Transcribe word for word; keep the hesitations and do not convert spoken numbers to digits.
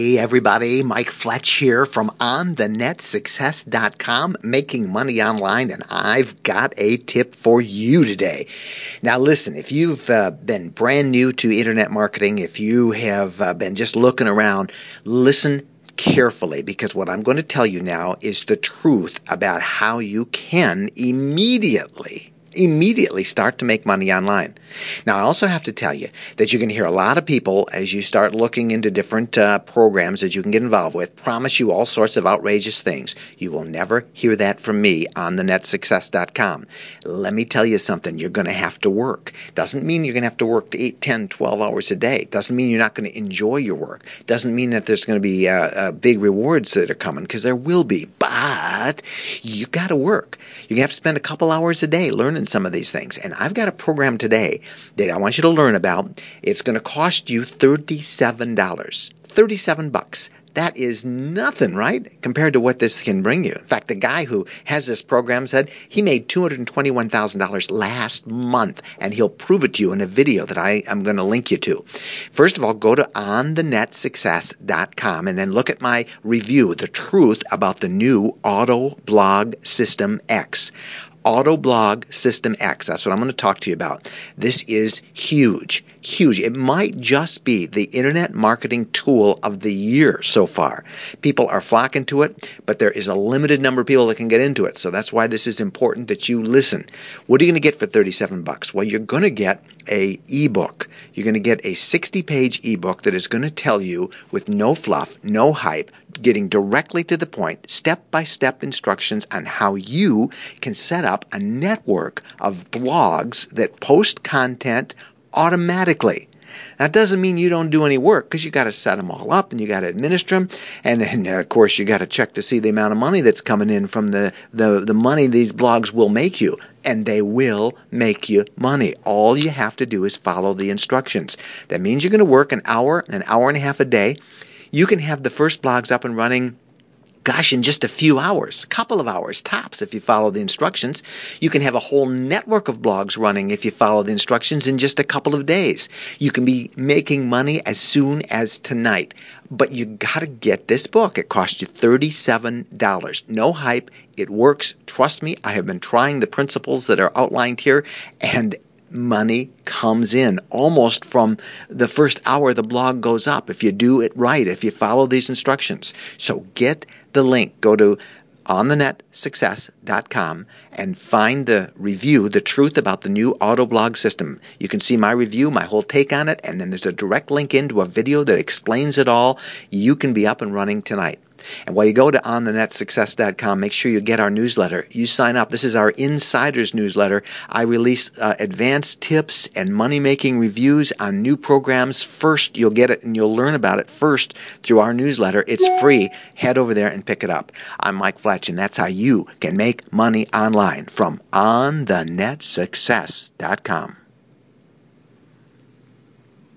Hey everybody, Mike Fletch here from on the net success dot com, making money online, and I've got a tip for you today. Now listen, if you've uh, been brand new to internet marketing, if you have uh, been just looking around, listen carefully, because what I'm going to tell you now is the truth about how you can immediately immediately start to make money online. Now, I also have to tell you that you're going to hear a lot of people as you start looking into different uh, programs that you can get involved with promise you all sorts of outrageous things. You will never hear that from me on the net success dot com. Let me tell you something. You're going to have to work. Doesn't mean you're going to have to work eight, ten, twelve hours a day. Doesn't mean you're not going to enjoy your work. Doesn't mean that there's going to be uh, uh, big rewards that are coming, because there will be. But you got to work. You're going to have to spend a couple hours a day learning some of these things. And I've got a program today that I want you to learn about. It's going to cost you thirty-seven dollars. thirty-seven bucks. That is nothing, right? Compared to what this can bring you. In fact, the guy who has this program said he made two hundred twenty-one thousand dollars last month, and he'll prove it to you in a video that I am going to link you to. First of all, go to on the net success dot com and then look at my review, The Truth About the New Auto Blog System X. Autoblog System X. That's what I'm going to talk to you about. This is huge, huge. It might just be the internet marketing tool of the year so far. People are flocking to it, but there is a limited number of people that can get into it. So that's why this is important that you listen. What are you going to get for thirty-seven bucks? Well, you're going to get a ebook. You're going to get a sixty-page ebook that is going to tell you, with no fluff, no hype, getting directly to the point, step-by-step instructions on how you can set up a network of blogs that post content automatically. That doesn't mean you don't do any work, because you got to set them all up and you got to administer them, and then of course you got to check to see the amount of money that's coming in from the, the, the money these blogs will make you, and they will make you money. All you have to do is follow the instructions. That means you're going to work an hour, an hour and a half a day. You can have the first blogs up and running, gosh, in just a few hours, a couple of hours tops if you follow the instructions. You can have a whole network of blogs running if you follow the instructions in just a couple of days. You can be making money as soon as tonight. But you got to get this book. It costs you thirty-seven dollars. No hype. It works. Trust me, I have been trying the principles that are outlined here, and money comes in almost from the first hour the blog goes up if you do it right, if you follow these instructions. So get the link. Go to on the net success dot com and find the review, The Truth About the New Auto Blog System. You can see my review, my whole take on it, and then there's a direct link into a video that explains it all. You can be up and running tonight. And while you go to on the net success dot com, make sure you get our newsletter. You sign up. This is our Insiders newsletter. I release uh, advanced tips and money-making reviews on new programs first. You'll get it and you'll learn about it first through our newsletter. It's free. Head over there and pick it up. I'm Mike Fletch, and that's how you can make money online from on the net success dot com.